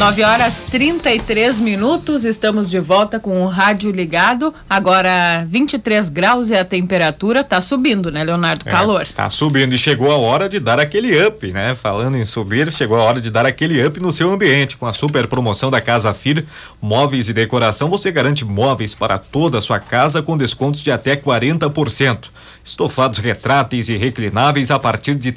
9h33, estamos de volta com o rádio ligado. Agora 23 graus é a temperatura, tá subindo, né, Leonardo? Calor. Tá subindo e chegou a hora de dar aquele up, né? Falando em subir, chegou a hora de dar aquele up no seu ambiente. Com a super promoção da Casa Fir, móveis e decoração, você garante móveis para toda a sua casa com descontos de até 40%. Estofados retráteis e reclináveis a partir de R$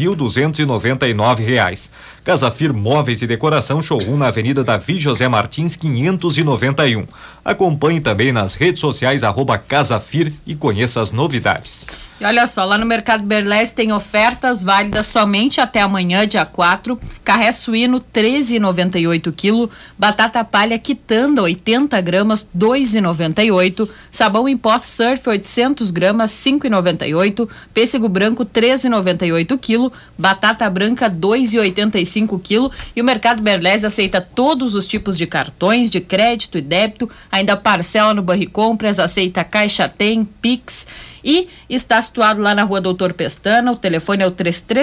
3.299. Casa Fir Móveis e Decoração, showroom na Avenida Davi José Martins 591. Acompanhe também nas redes sociais @Casafir e conheça as novidades. E olha só, lá no Mercado Berlés tem ofertas válidas somente até amanhã, dia 4. Carré suíno, 13,98 kg. Batata palha quitanda, 80 gramas, 2,98. Sabão em pó Surf, 800 gramas, 5,98. Pêssego branco, 13,98 kg. Batata branca, 2,85 kg. E o Mercado Berlés aceita todos os tipos de cartões de crédito e débito. Ainda parcela no Banricompras, aceita Caixa Tem, Pix. E está situado lá na Rua Doutor Pestana. O telefone é o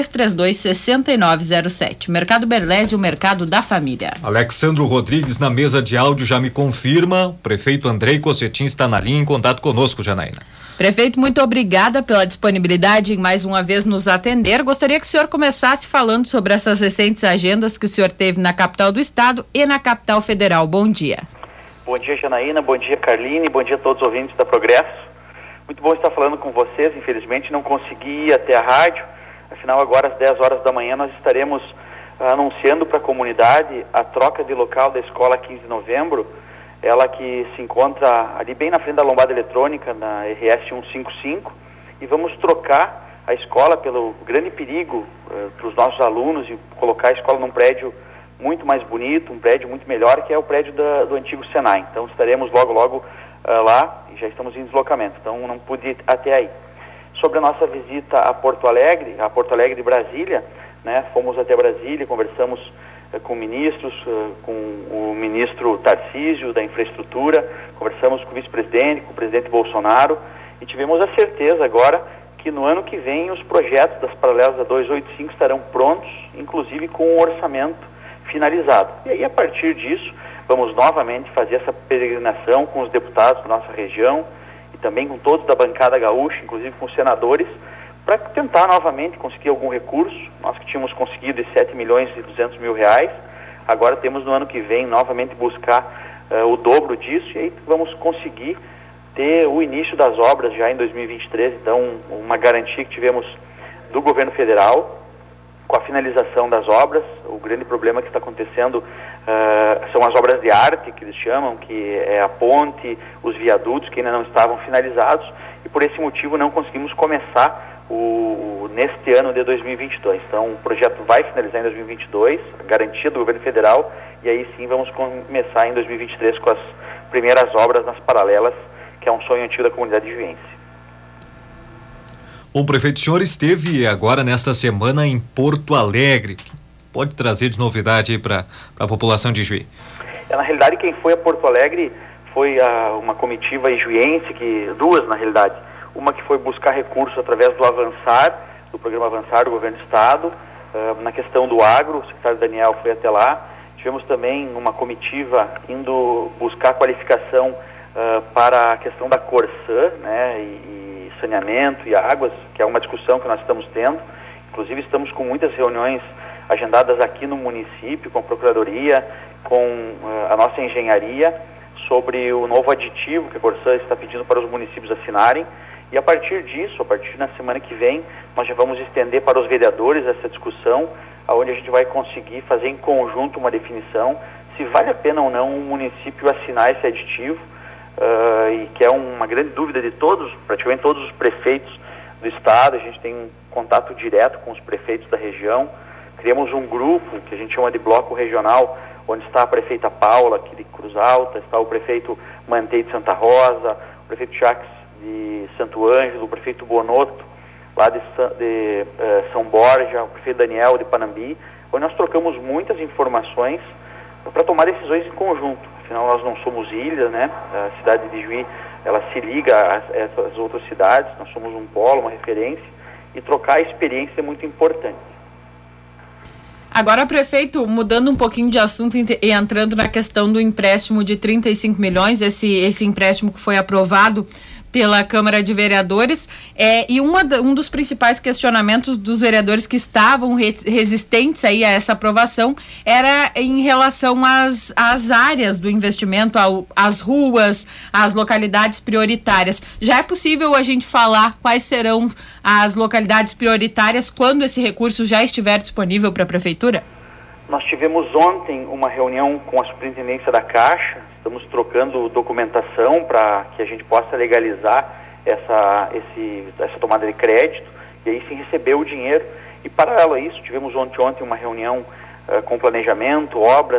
3332-6907. Mercado Berlés, o mercado da família. Alexandro Rodrigues na mesa de áudio já me confirma. O prefeito Andrei Cossetin está na linha em contato conosco, Janaína. Prefeito, muito obrigada pela disponibilidade em mais uma vez nos atender. Gostaria que o senhor começasse falando sobre essas recentes agendas que o senhor teve na capital do estado e na capital federal. Bom dia. Bom dia, Janaína. Bom dia, Carline. Bom dia a todos os ouvintes da Progresso. Muito bom estar falando com vocês. Infelizmente não consegui ir até a rádio. Afinal, agora às 10 horas da manhã nós estaremos anunciando para a comunidade a troca de local da escola 15 de novembro. Ela que se encontra ali bem na frente da lombada eletrônica, na RS 155. E vamos trocar a escola pelo grande perigo para os nossos alunos e colocar a escola num prédio muito mais bonito, um prédio muito melhor, que é o prédio do antigo Senai. Então estaremos logo lá. Já estamos em deslocamento, então não pude ir até aí. Sobre a nossa visita a Porto Alegre de Brasília, né? Fomos até Brasília, conversamos com ministros, com o ministro Tarcísio da Infraestrutura, conversamos com o vice-presidente, com o presidente Bolsonaro, e tivemos a certeza agora que no ano que vem os projetos das paralelas da 285 estarão prontos, inclusive com o orçamento finalizado. E aí, a partir disso, vamos novamente fazer essa peregrinação com os deputados da nossa região e também com todos da bancada gaúcha, inclusive com os senadores, para tentar novamente conseguir algum recurso. Nós que tínhamos conseguido de 7.200.000 reais, agora temos no ano que vem novamente buscar o dobro disso, e aí vamos conseguir ter o início das obras já em 2023. Então, uma garantia que tivemos do governo federal com a finalização das obras. O grande problema que está acontecendo são as obras de arte, que eles chamam, que é a ponte, os viadutos, que ainda não estavam finalizados, e por esse motivo não conseguimos começar neste ano de 2022. Então, o projeto vai finalizar em 2022, garantia do governo federal, e aí sim vamos começar em 2023 com as primeiras obras nas paralelas, que é um sonho antigo da comunidade juiense. Bom, prefeito, o senhor esteve agora nesta semana em Porto Alegre. Pode trazer de novidade aí para a população de Juí? Na realidade, quem foi a Porto Alegre foi uma comitiva juiense, duas na realidade. Uma que foi buscar recursos através do Avançar, do programa Avançar do governo do estado, na questão do agro. O secretário Daniel foi até lá. Tivemos também uma comitiva indo buscar qualificação para a questão da Corsã, né, e saneamento e águas, que é uma discussão que nós estamos tendo. Inclusive estamos com muitas reuniões agendadas aqui no município, com a Procuradoria, com a nossa engenharia, sobre o novo aditivo que a Corsã está pedindo para os municípios assinarem. E a partir disso, a partir da semana que vem, nós já vamos estender para os vereadores essa discussão, onde a gente vai conseguir fazer em conjunto uma definição se vale a pena ou não o município assinar esse aditivo, e que é uma grande dúvida de praticamente todos os prefeitos do estado. A gente tem um contato direto com os prefeitos da região. Criamos um grupo que a gente chama de bloco regional, onde está a prefeita Paula, aqui de Cruz Alta, está o prefeito Mantei de Santa Rosa, o prefeito Jacques de Santo Ângelo, o prefeito Bonotto, lá de São Borja, o prefeito Daniel de Panambi, onde nós trocamos muitas informações para tomar decisões em conjunto. Afinal, nós não somos ilha, né? A cidade de Juí, ela se liga a essas outras cidades, nós somos um polo, uma referência, e trocar a experiência é muito importante. Agora, prefeito, mudando um pouquinho de assunto e entrando na questão do empréstimo de 35 milhões, esse empréstimo que foi aprovado pela Câmara de Vereadores, e um dos principais questionamentos dos vereadores que estavam resistentes aí a essa aprovação era em relação às áreas do investimento, às ruas, às localidades prioritárias. Já é possível a gente falar quais serão as localidades prioritárias quando esse recurso já estiver disponível para a Prefeitura? Nós tivemos ontem uma reunião com a Superintendência da Caixa. Estamos trocando documentação para que a gente possa legalizar essa tomada de crédito e aí sim receber o dinheiro. E paralelo a isso, tivemos ontem uma reunião com planejamento, obras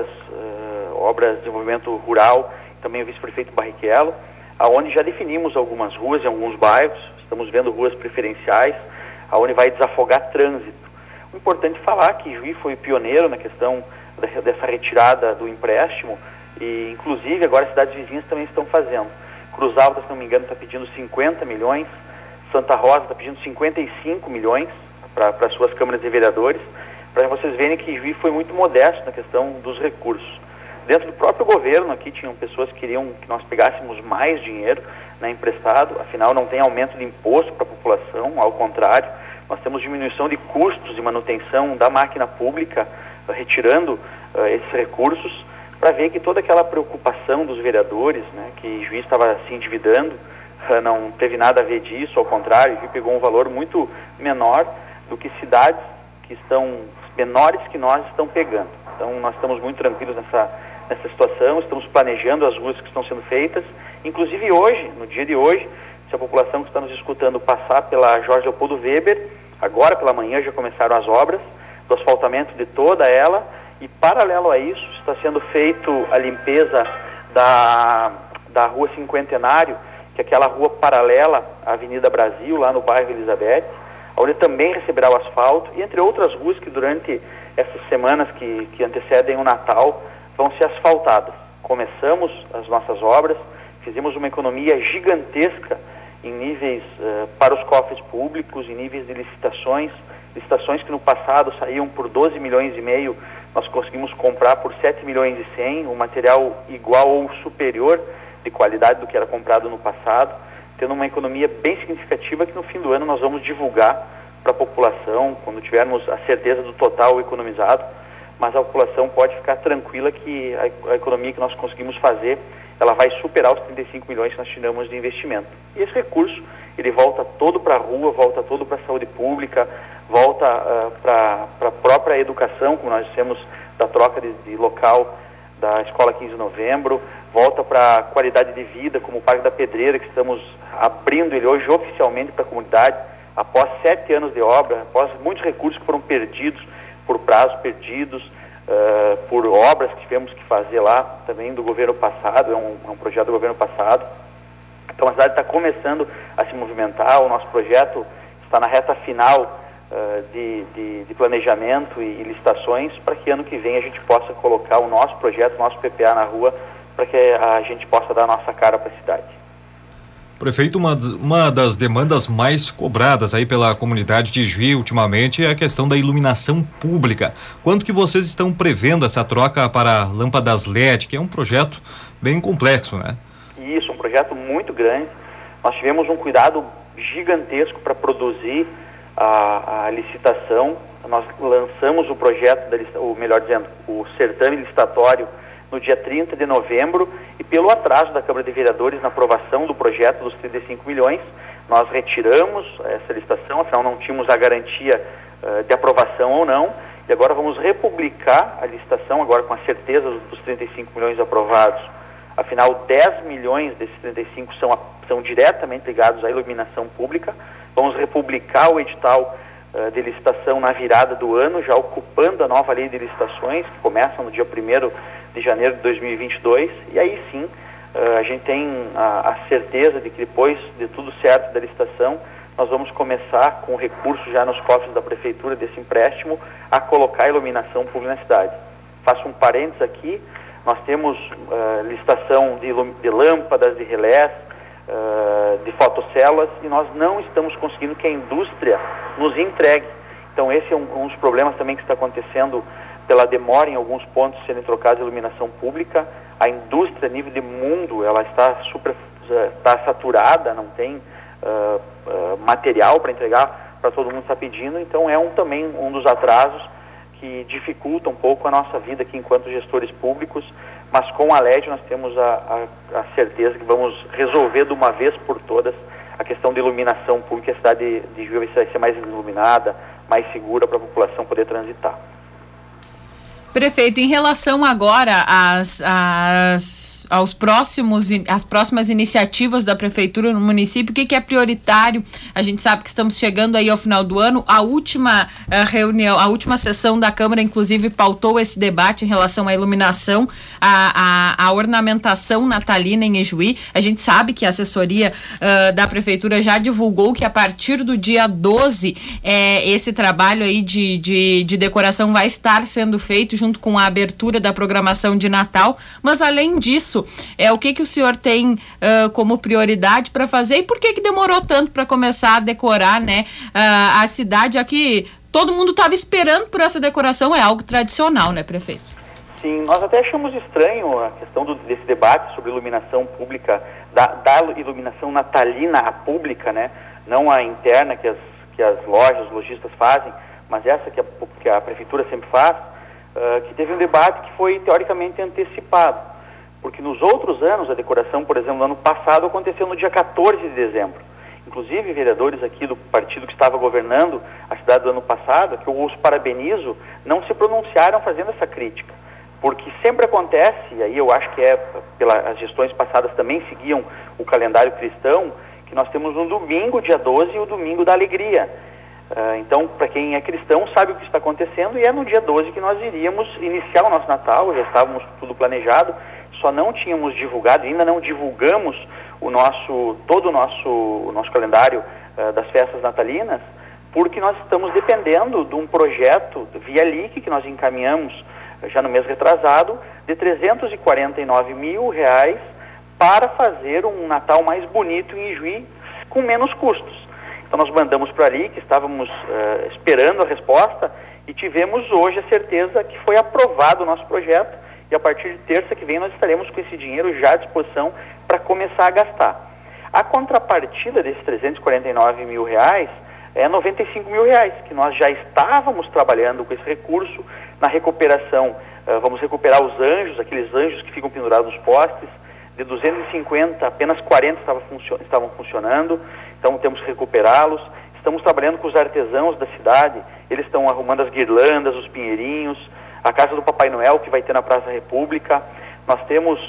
de desenvolvimento rural, também o vice-prefeito Barrichello, aonde já definimos algumas ruas em alguns bairros, estamos vendo ruas preferenciais, aonde vai desafogar trânsito. O importante é falar que Juí foi pioneiro na questão dessa retirada do empréstimo, e inclusive agora as cidades vizinhas também estão fazendo. Cruz Alta, se não me engano, está pedindo 50 milhões, Santa Rosa está pedindo 55 milhões para suas câmaras de vereadores, para vocês verem que Juí foi muito modesto na questão dos recursos. Dentro do próprio governo aqui tinham pessoas que queriam que nós pegássemos mais dinheiro, né, emprestado, afinal não tem aumento de imposto para a população, ao contrário, nós temos diminuição de custos de manutenção da máquina pública, retirando esses recursos, para ver que toda aquela preocupação dos vereadores, né, que Juiz estava se endividando, não teve nada a ver disso, ao contrário, Juiz pegou um valor muito menor do que cidades que estão menores que nós estão pegando. Então nós estamos muito tranquilos nessa situação, estamos planejando as ruas que estão sendo feitas, inclusive hoje, no dia de hoje, se a população que está nos escutando passar pela Jorge Leopoldo Weber, agora pela manhã já começaram as obras do asfaltamento de toda ela, e paralelo a isso está sendo feito a limpeza da Rua Cinquentenário, que é aquela rua paralela à Avenida Brasil, lá no bairro Elizabeth, onde também receberá o asfalto, e entre outras ruas que durante essas semanas que antecedem o Natal vão ser asfaltadas. Começamos as nossas obras, fizemos uma economia gigantesca em níveis para os cofres públicos, em níveis de licitações que no passado saíam por 12 milhões e meio, nós conseguimos comprar por 7 milhões e 100, um material igual ou superior de qualidade do que era comprado no passado, tendo uma economia bem significativa que no fim do ano nós vamos divulgar para a população, quando tivermos a certeza do total economizado, mas a população pode ficar tranquila que a economia que nós conseguimos fazer, ela vai superar os 35 milhões que nós tiramos de investimento. E esse recurso, ele volta todo para a rua, volta todo para a saúde pública, volta para a própria educação, como nós dissemos, da troca de local da Escola 15 de Novembro, volta para a qualidade de vida, como o Parque da Pedreira, que estamos abrindo ele hoje oficialmente para a comunidade, após 7 anos de obra, após muitos recursos que foram perdidos, por prazos perdidos, por obras que tivemos que fazer lá, também do governo passado, é um projeto do governo passado. Então a cidade está começando a se movimentar, o nosso projeto está na reta final de planejamento e licitações, para que ano que vem a gente possa colocar o nosso projeto, o nosso PPA na rua, para que a gente possa dar a nossa cara para a cidade. Prefeito, uma das demandas mais cobradas aí pela comunidade de Juí ultimamente é a questão da iluminação pública. Quanto que vocês estão prevendo essa troca para lâmpadas LED, que é um projeto bem complexo, né? Isso, um projeto muito grande. Nós tivemos um cuidado gigantesco para produzir a licitação. Nós lançamos o projeto, ou melhor dizendo, o certame licitatório no dia 30 de novembro, e pelo atraso da Câmara de Vereadores na aprovação do projeto dos 35 milhões, nós retiramos essa licitação, afinal não tínhamos a garantia de aprovação ou não, e agora vamos republicar a licitação, agora com a certeza dos 35 milhões aprovados. Afinal, 10 milhões desses 35 são diretamente ligados à iluminação pública. Vamos republicar o edital de licitação na virada do ano, já ocupando a nova lei de licitações, que começa no dia 1º de janeiro de 2022, e aí sim a gente tem a certeza de que depois de tudo certo da licitação, nós vamos começar com recurso já nos cofres da Prefeitura desse empréstimo a colocar a iluminação pública na cidade. Faço um parênteses aqui, nós temos licitação de lâmpadas, de relés, de fotocélulas, e nós não estamos conseguindo que a indústria nos entregue. Então esse é um dos problemas também que está acontecendo pela demora em alguns pontos serem trocados de iluminação pública. A indústria, a nível de mundo, ela está saturada, não tem material para entregar para todo mundo está pedindo, então também um dos atrasos que dificulta um pouco a nossa vida aqui enquanto gestores públicos, mas com a LED nós temos a certeza que vamos resolver de uma vez por todas a questão de iluminação pública. A cidade de Juiz vai ser mais iluminada, mais segura para a população poder transitar. Prefeito, em relação agora às próximas iniciativas da Prefeitura no município, o que é prioritário? A gente sabe que estamos chegando aí ao final do ano. A última reunião, a última sessão da Câmara, inclusive, pautou esse debate em relação à iluminação, à ornamentação natalina em Ijuí. A gente sabe que a assessoria da Prefeitura já divulgou que a partir do dia 12, esse trabalho aí de decoração vai estar sendo feito junto com a abertura da programação de Natal, mas além disso, o que o senhor tem como prioridade para fazer e por que demorou tanto para começar a decorar, né, a cidade aqui? Todo mundo estava esperando por essa decoração, é algo tradicional, né, prefeito? Sim, nós até achamos estranho a questão desse debate sobre iluminação pública, da iluminação natalina à pública, né, não a interna que as lojas, os lojistas fazem, mas essa que a Prefeitura sempre faz, que teve um debate que foi teoricamente antecipado, porque nos outros anos, a decoração, por exemplo, no ano passado, aconteceu no dia 14 de dezembro. Inclusive, vereadores aqui do partido que estava governando a cidade do ano passado, que eu os parabenizo, não se pronunciaram fazendo essa crítica, porque sempre acontece, e aí eu acho que as gestões passadas também seguiam o calendário cristão, que nós temos um domingo, dia 12, e o domingo da alegria. Então, para quem é cristão, sabe o que está acontecendo, e é no dia 12 que nós iríamos iniciar o nosso Natal. Já estávamos tudo planejado, só não tínhamos divulgado, ainda não divulgamos todo o nosso calendário das festas natalinas, porque nós estamos dependendo de um projeto via LIC que nós encaminhamos já no mês retrasado, de R$349 mil para fazer um Natal mais bonito em Ijuí, com menos custos. Então nós mandamos para ali, que estávamos esperando a resposta, e tivemos hoje a certeza que foi aprovado o nosso projeto, e a partir de terça que vem nós estaremos com esse dinheiro já à disposição para começar a gastar. A contrapartida desses R$349 mil é R$95 mil, que nós já estávamos trabalhando com esse recurso na recuperação. Vamos recuperar os anjos, aqueles anjos que ficam pendurados nos postes. De 250, apenas 40 estavam funcionando, então temos que recuperá-los. Estamos trabalhando com os artesãos da cidade, eles estão arrumando as guirlandas, os pinheirinhos, a casa do Papai Noel que vai ter na Praça República. Nós temos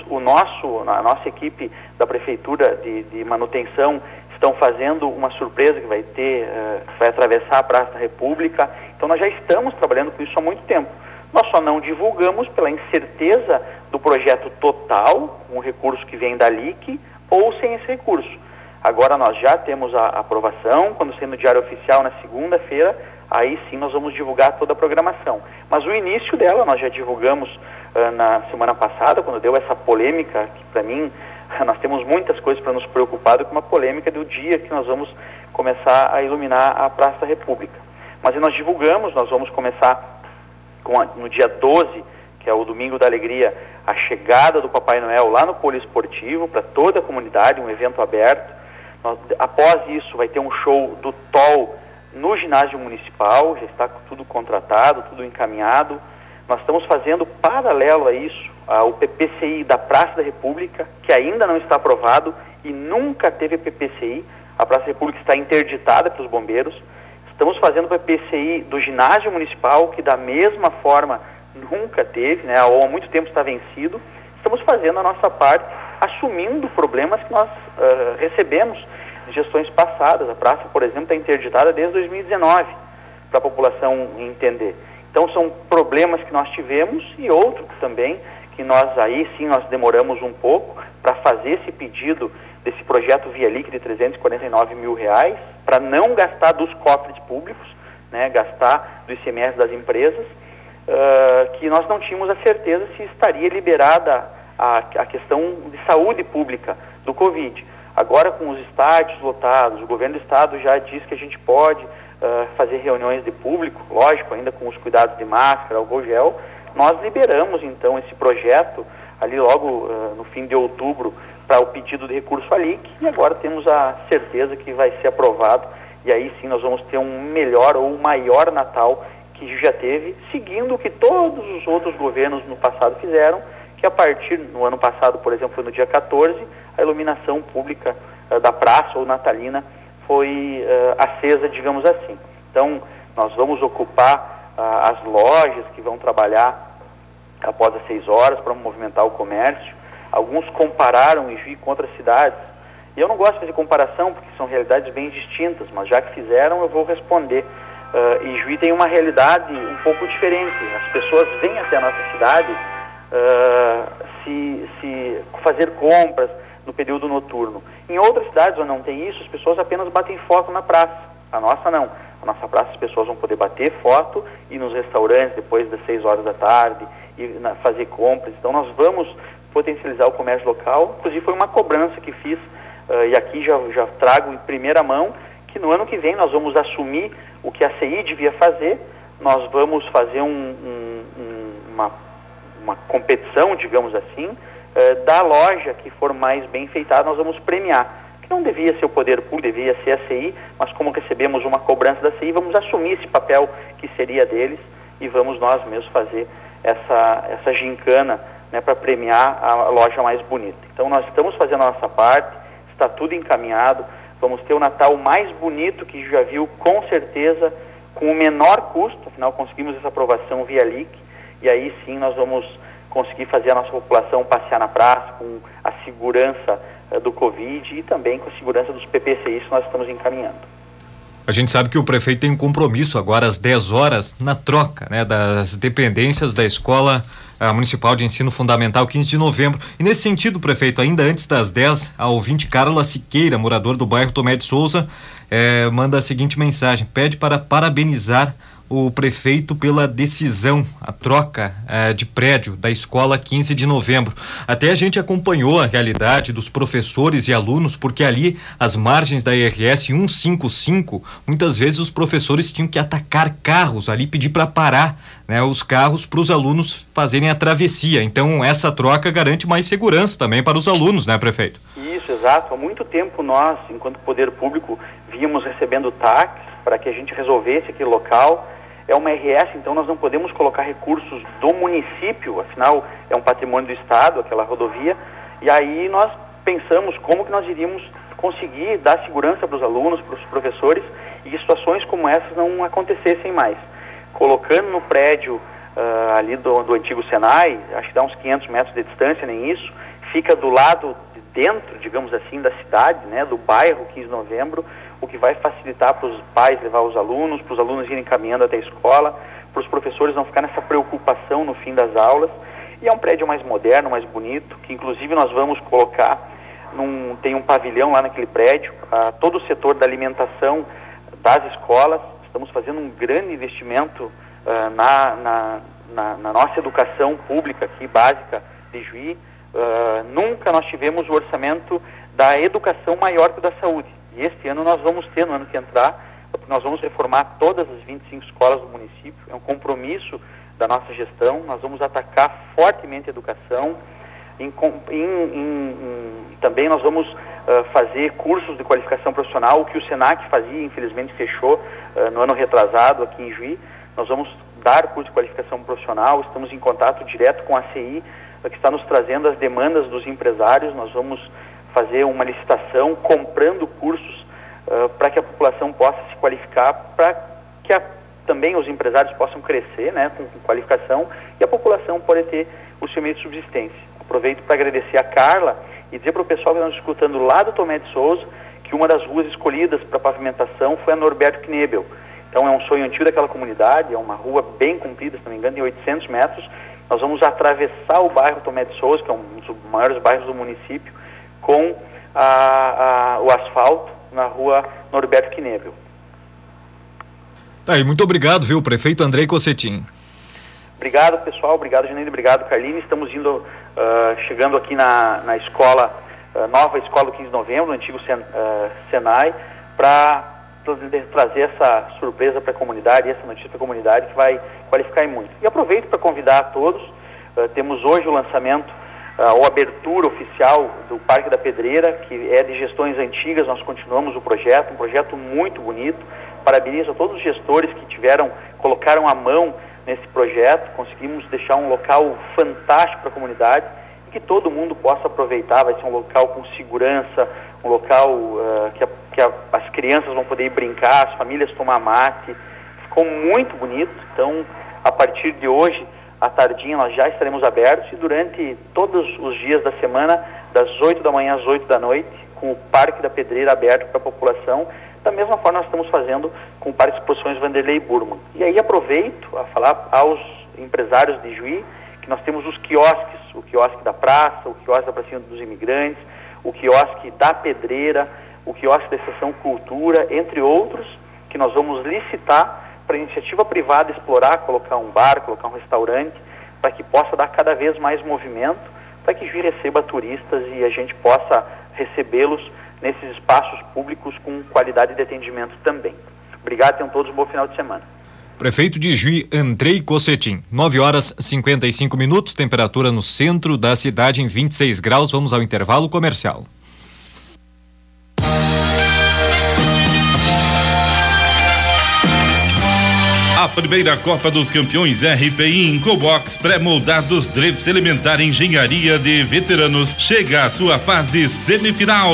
a nossa equipe da Prefeitura de manutenção, estão fazendo uma surpresa que vai atravessar a Praça da República. Então nós já estamos trabalhando com isso há muito tempo. Nós só não divulgamos pela incerteza do projeto total, um recurso que vem da LIC, ou sem esse recurso. Agora nós já temos a aprovação, quando sair no Diário Oficial na segunda-feira, aí sim nós vamos divulgar toda a programação. Mas o início dela nós já divulgamos na semana passada, quando deu essa polêmica, que para mim nós temos muitas coisas para nos preocupar, com uma polêmica do dia que nós vamos começar a iluminar a Praça da República. Mas nós divulgamos, nós vamos começar no dia 12, que é o Domingo da Alegria, a chegada do Papai Noel lá no Poliesportivo, para toda a comunidade, um evento aberto. Após isso, vai ter um show do TOL no ginásio municipal, já está tudo contratado, tudo encaminhado. Nós estamos fazendo, paralelo a isso, o PPCI da Praça da República, que ainda não está aprovado e nunca teve PPCI. A Praça da República está interditada pelos bombeiros. Estamos fazendo o PPCI do ginásio municipal, que da mesma forma nunca teve, né, ou há muito tempo está vencido. Estamos fazendo a nossa parte, assumindo problemas que nós recebemos de gestões passadas. A praça, por exemplo, está interditada desde 2019, para a população entender. Então são problemas que nós tivemos e outros também, que nós demoramos um pouco para fazer esse pedido desse projeto via LIC de R$349 mil, para não gastar dos cofres públicos, né, gastar do ICMS das empresas, que nós não tínhamos a certeza se estaria liberada a questão de saúde pública do Covid. Agora, com os estádios lotados, o governo do estado já diz que a gente pode fazer reuniões de público, lógico, ainda com os cuidados de máscara, álcool gel, nós liberamos então esse projeto ali logo no fim de outubro para o pedido de recurso à LIC, e agora temos a certeza que vai ser aprovado, e aí sim nós vamos ter um melhor ou maior Natal que já teve, seguindo o que todos os outros governos no passado fizeram, que a partir, no ano passado, por exemplo, foi no dia 14, a iluminação pública da praça ou natalina foi acesa, digamos assim. Então, nós vamos ocupar as lojas que vão trabalhar após as 6 horas para movimentar o comércio. Alguns compararam Ijuí com outras cidades. E eu não gosto de fazer comparação porque são realidades bem distintas, mas já que fizeram, eu vou responder. Ijuí tem uma realidade um pouco diferente. As pessoas vêm até a nossa cidade se fazer compras no período noturno. Em outras cidades onde não tem isso, as pessoas apenas batem foto na praça. A nossa não. A nossa praça as pessoas vão poder bater foto e nos restaurantes depois das 6 horas da tarde e fazer compras. Então nós vamos potencializar o comércio local. Inclusive foi uma cobrança que fiz e aqui já trago em primeira mão que no ano que vem nós vamos assumir o que a CI devia fazer. Nós vamos fazer uma competição, digamos assim, da loja que for mais bem enfeitada, nós vamos premiar. Que não devia ser o poder público, devia ser a CI, mas como recebemos uma cobrança da CI, vamos assumir esse papel que seria deles e vamos nós mesmos fazer essa gincana, né, para premiar a loja mais bonita. Então nós estamos fazendo a nossa parte, está tudo encaminhado, vamos ter o Natal mais bonito que já viu, com certeza, com o menor custo, afinal conseguimos essa aprovação via LIC, e aí sim nós vamos conseguir fazer a nossa população passear na praça com a segurança do Covid e também com a segurança dos PPCIs que nós estamos encaminhando. A gente sabe que o prefeito tem um compromisso agora às 10 horas na troca, né, das dependências da Escola Municipal de Ensino Fundamental 15 de novembro. E nesse sentido, prefeito, ainda antes das 10, a ouvinte Carla Siqueira, morador do bairro Tomé de Souza, manda a seguinte mensagem: pede para parabenizar o prefeito pela decisão, a troca de prédio da escola 15 de novembro. Até a gente acompanhou a realidade dos professores e alunos, porque ali, às margens da RS 155, muitas vezes os professores tinham que atacar carros ali, pedir para parar, né, os carros para os alunos fazerem a travessia. Então, essa troca garante mais segurança também para os alunos, né, prefeito? Isso, exato. Há muito tempo nós, enquanto poder público, vínhamos recebendo táxis para que a gente resolvesse aquele local. É uma RS, então nós não podemos colocar recursos do município, afinal é um patrimônio do Estado, aquela rodovia, e aí nós pensamos como que nós iríamos conseguir dar segurança para os alunos, para os professores, e que situações como essas não acontecessem mais. Colocando no prédio ali do antigo Senai, acho que dá uns 500 metros de distância, nem isso, fica do lado de dentro, digamos assim, da cidade, né, do bairro 15 de novembro, o que vai facilitar para os pais levar os alunos, para os alunos irem caminhando até a escola, para os professores não ficar nessa preocupação no fim das aulas. E é um prédio mais moderno, mais bonito, que inclusive nós vamos colocar, tem um pavilhão lá naquele prédio, todo o setor da alimentação das escolas. Estamos fazendo um grande investimento na nossa educação pública aqui, básica de Juí. Nunca nós tivemos o orçamento da educação maior que o da saúde. E este ano nós vamos ter, no ano que entrar, nós vamos reformar todas as 25 escolas do município. É um compromisso da nossa gestão. Nós vamos atacar fortemente a educação. Também nós vamos fazer cursos de qualificação profissional, o que o Senac fazia, infelizmente fechou no ano retrasado aqui em Juí. Nós vamos dar curso de qualificação profissional. Estamos em contato direto com a CI, que está nos trazendo as demandas dos empresários. Nós vamos fazer uma licitação comprando cursos para que a população possa se qualificar, para que também os empresários possam crescer, né, com qualificação, e a população pode ter o seu meio de subsistência. Aproveito para agradecer a Carla e dizer para o pessoal que está nos escutando lá do Tomé de Souza que uma das ruas escolhidas para pavimentação foi a Norberto Knebel. Então é um sonho antigo daquela comunidade, é uma rua bem comprida, se não me engano, de 800 metros. Nós vamos atravessar o bairro Tomé de Souza, que é um dos maiores bairros do município, com o asfalto na rua Norberto Knebel. Tá aí, muito obrigado, viu, prefeito Andrei Cossetin. Obrigado, pessoal, obrigado, Janeiro, obrigado, Carline. Estamos chegando aqui na escola, nova escola do 15 de novembro, no antigo Senai, para trazer essa surpresa para a comunidade, essa notícia para a comunidade que vai qualificar muito. E aproveito para convidar a todos, temos hoje o lançamento, ou abertura oficial do Parque da Pedreira, que é de gestões antigas, nós continuamos o projeto, um projeto muito bonito. Parabenizo a todos os gestores que colocaram a mão nesse projeto, conseguimos deixar um local fantástico para a comunidade e que todo mundo possa aproveitar. Vai ser um local com segurança, um local que as crianças vão poder ir brincar, as famílias tomar mate. Ficou muito bonito, então a partir de hoje, à tardinha, nós já estaremos abertos e durante todos os dias da semana, das 8 da manhã às 8 da noite, com o Parque da Pedreira aberto para a população. Da mesma forma nós estamos fazendo com o Parque de Exposições Vanderlei Burman. E aí aproveito a falar aos empresários de Juí que nós temos os quiosques, o quiosque da praça, o quiosque da Pracinha dos Imigrantes, o quiosque da Pedreira, o quiosque da Estação Cultura, entre outros, que nós vamos licitar para a iniciativa privada explorar, colocar um bar, colocar um restaurante, para que possa dar cada vez mais movimento, para que Juí receba turistas e a gente possa recebê-los nesses espaços públicos com qualidade de atendimento também. Obrigado, tenham todos um bom final de semana. Prefeito de Juí, Andrei Cossetin. 9h55, temperatura no centro da cidade em 26 graus. Vamos ao intervalo comercial. A primeira Copa dos Campeões RPI Incobox pré-moldados drifts elementar engenharia de veteranos chega à sua fase semifinal.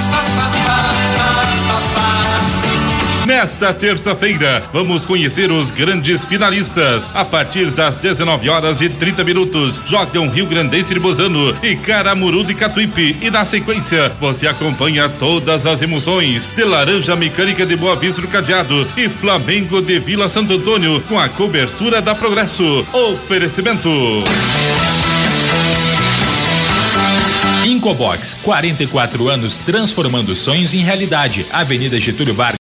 Nesta terça-feira, vamos conhecer os grandes finalistas. A partir das 19h30, jogam Rio Grandense de Bozano e Caramuru de Catuípe. E na sequência, você acompanha todas as emoções de Laranja Mecânica de Boa Vista do Cadeado e Flamengo de Vila Santo Antônio, com a cobertura da Progresso. Oferecimento Incobox, 44 anos transformando sonhos em realidade. Avenida Getúlio Vargas.